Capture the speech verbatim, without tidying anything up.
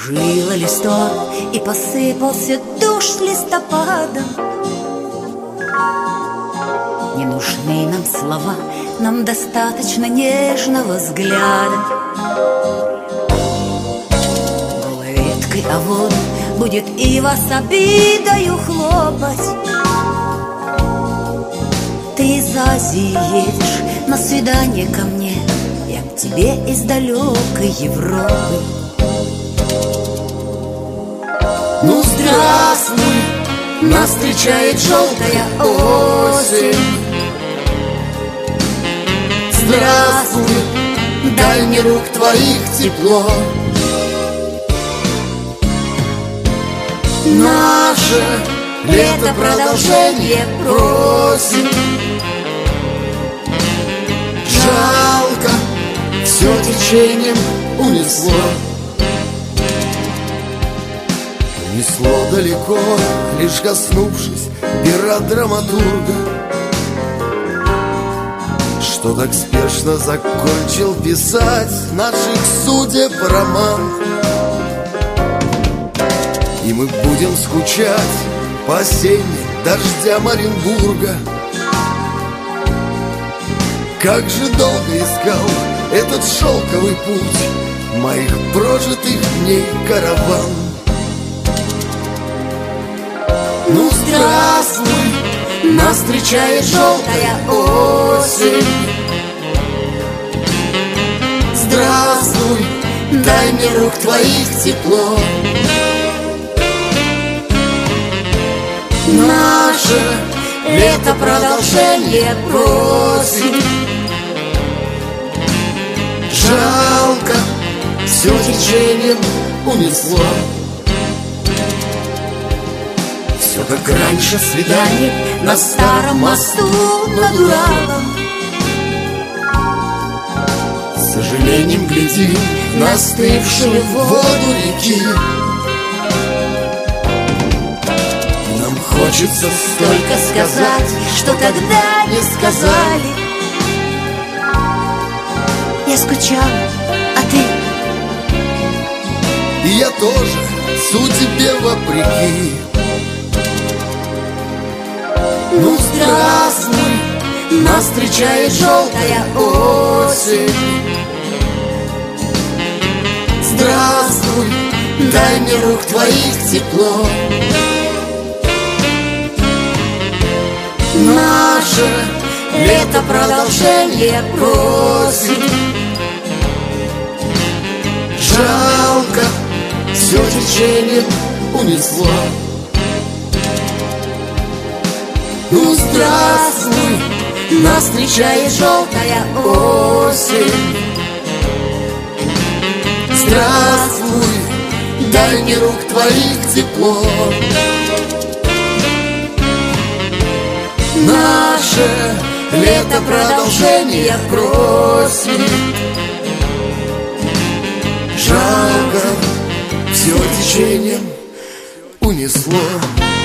Закружило листок и посыпался дождь листопадом. Не нужны нам слова, нам достаточно нежного взгляда. Голой веткой о воду будет ива с обидою хлопать. Ты из Азии едешь на свидание ко мне, я к тебе из далекой Европы. Ну здравствуй, нас встречает желтая осень. Здравствуй, дальний рук твоих тепло. Наше лето продолжение просит. Жалко, все течением унесло. Несло далеко, лишь коснувшись пера драматурга, что так спешно закончил писать наших судеб роман. И мы будем скучать по осенним дождям Оренбурга. Как же долго искал этот шелковый путь моих прожитых дней караван. Ну здравствуй, нас встречает желтая осень. Здравствуй, дай мне рук твоих тепло. Наше лето продолжение просит. Жалко, все течением унесло. Все как раньше свидание на старом мосту над Уралом. С сожалением глядим на остывшую воду реки. Нам хочется столько сказать, что тогда не сказали. Я скучала, а ты? И я тоже, судьбе вопреки. Ну здравствуй, нас встречает желтая осень. Здравствуй, дай мне рук твоих тепло. Наше лето продолжение просит. Жалко, все течением унесло. Ну здравствуй, нас встречает желтая осень. Здравствуй, дай мне рук твоих тепло. Наше лето продолжение просит. Жалко, все течением унесло.